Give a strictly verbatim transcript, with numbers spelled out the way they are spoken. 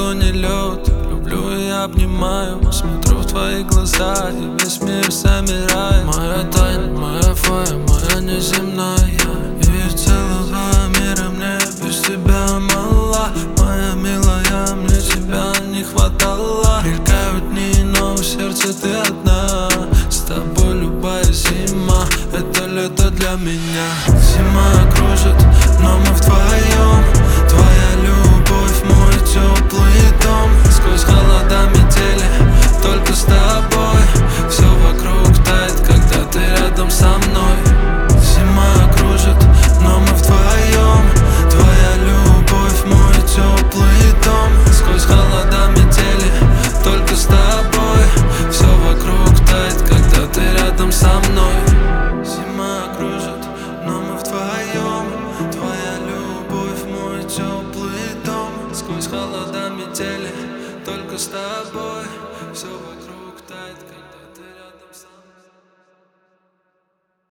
что не лед. Люблю и обнимаю, смотрю в твои глаза, и весь мир замирает. Моя тайна, моя фая, моя неземная, и целого мира мне без тебя мало. Моя милая, мне тебя не хватало. Мелькают дни, но в сердце ты одна. С тобой любая зима — это лето для меня. Зима кружит, но мы вдвоем. Твоя любовь — мой теплый дом. Сквозь холода метели, только с тобой. Все вокруг тает, когда ты рядом со мной. Зима кружит, но мы вдвоем. Твоя любовь — мой теплый дом. Сквозь холода метели, только с тобой. Все вокруг тает, когда ты рядом со мной. Зима кружит, но мы вдвоем. Твоя любовь — мой теплый дом. Сквозь холода метели, только с тобой. Все вокруг тает.